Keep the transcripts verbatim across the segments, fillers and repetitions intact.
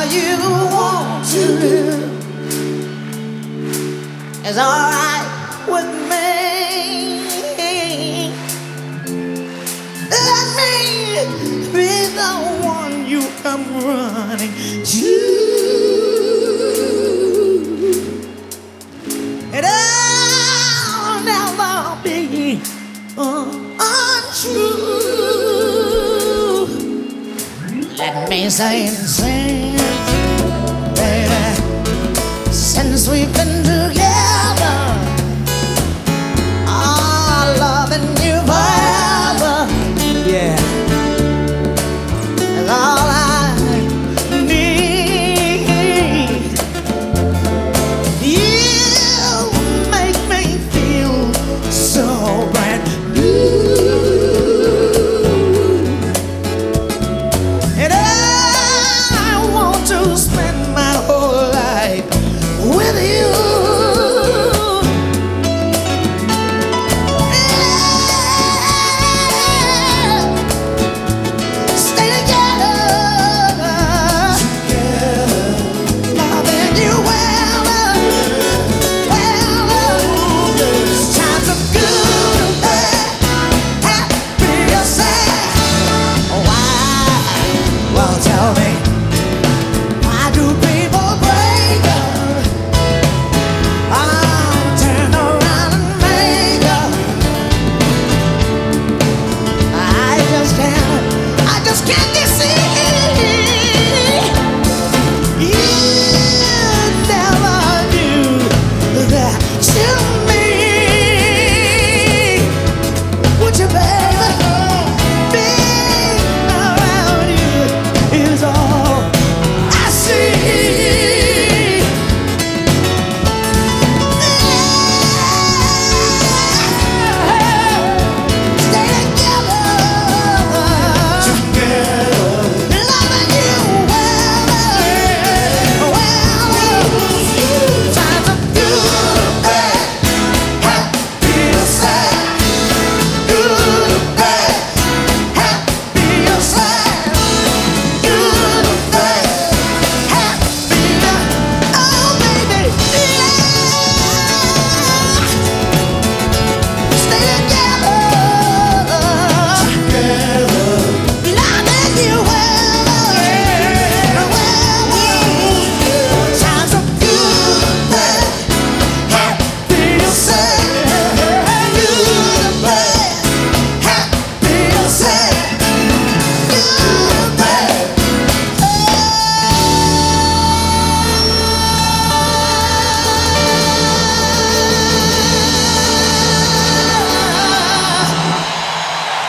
you want to do is alright with me. Let me be the one you come running to. And I'll never be uh, untrue. Let me say and sing, baby, since we've been together, I'm loving you forever. Yeah, that's all I need. You make me feel so brand new. And I want to spend my whole life with you. Stay together, loving you well, well. Times are good, bad, happy or sad. Why? Well, tell me, why do people break up? I'll turn around and make up. I just can't, I just can't deceive. You never knew that to me. Would you, baby? Being around you is all I see. Stay together, loving you well, well. Times are good, bad, happy or sad. Good, bad, happy or sad. Good, bad, happy. Oh, baby, yeah. Stay together, loving you well, well. Times are good, bad, happy or sad. Good, bad, happy or sad. Good, bad.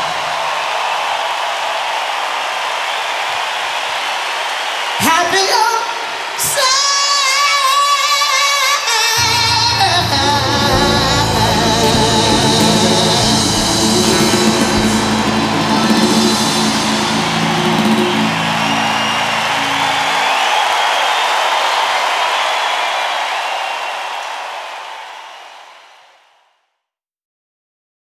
Happy or